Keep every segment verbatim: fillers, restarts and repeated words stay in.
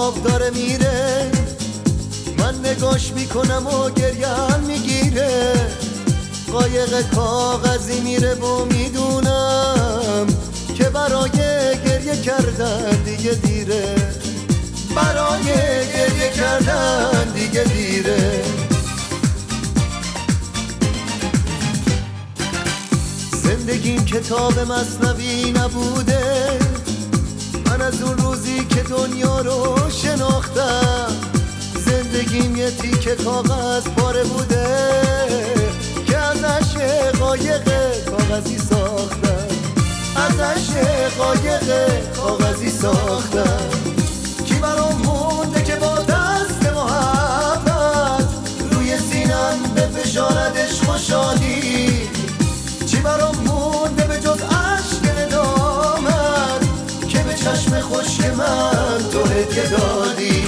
آب داره میره، من نگاش میکنم و گریم میگیره. قایق کاغذی میره و میدونم که برای گریه کردن دیگه دیره، برای گریه کردن دیگه دیره. زندگیم کتاب مثنوی نبوده، من از اون روزی که دنیا رو شناختم. زندگیم یه تیکه کاغذ پاره بوده که ازش قایق کاغذی ساختم، ازش قایق کاغذی ساختم. کی برام مونده که با دست محبت روی سینم به فشاردش خوشحالی؟ چی برام مونده به جز عشق ندامت که به چشم خشک من تو هدیه دادی؟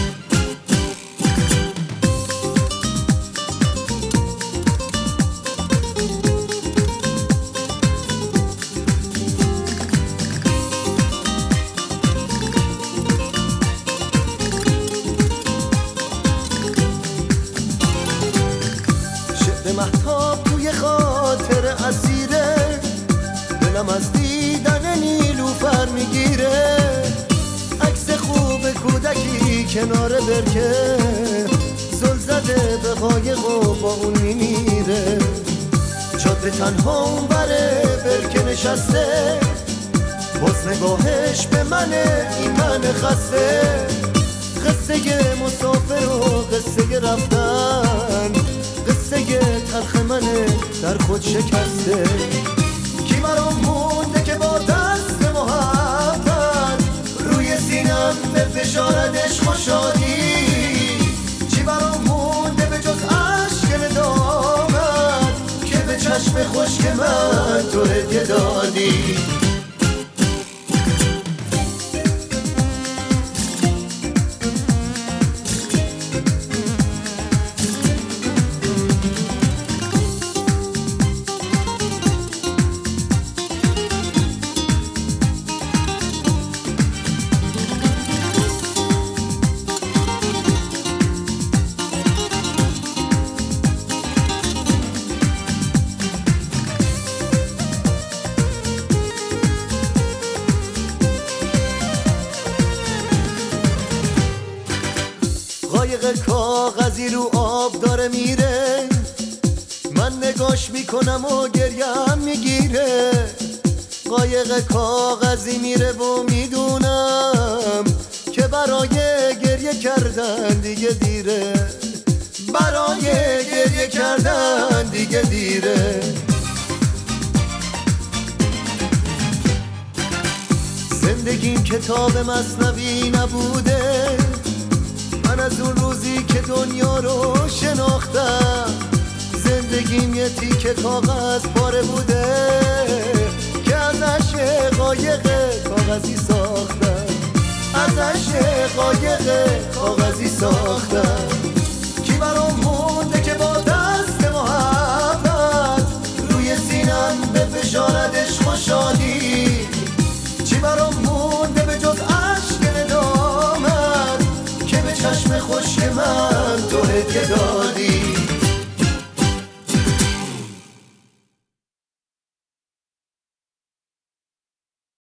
مهتاب توی خاطر اسیره، دلم از دیدن نیلوفر میگیره. عکس خوب کودکی کنار برکه، زل زده به قایق و با اون میمیره. جاده تنها اون بره برکه نشسته، باز نگاهش به منه این من خسته. قصه مسافر و قصه رفتن، قصه تلخ منه در خود شکسته. کی برام مونده که با دست محبت روی سینم به فشاردش خوشحالی؟ چی برام مونده به جز عشق ندامت که به چشم خشک من تو هدیه دادی؟ قایق کاغذی رو آب داره میره، من نگاش میکنم و گریم میگیره. قایق کاغذی میره و میدونم که برای گریه کردن دیگه دیره، برای گریه کردن دیگه دیره. زندگیم کتاب مثنوی نبوده، من از اون روزی که دنیا رو شناختم. زندگیم یه تیکه کاغذ پاره بوده که ازش قایق کاغذی ساختم.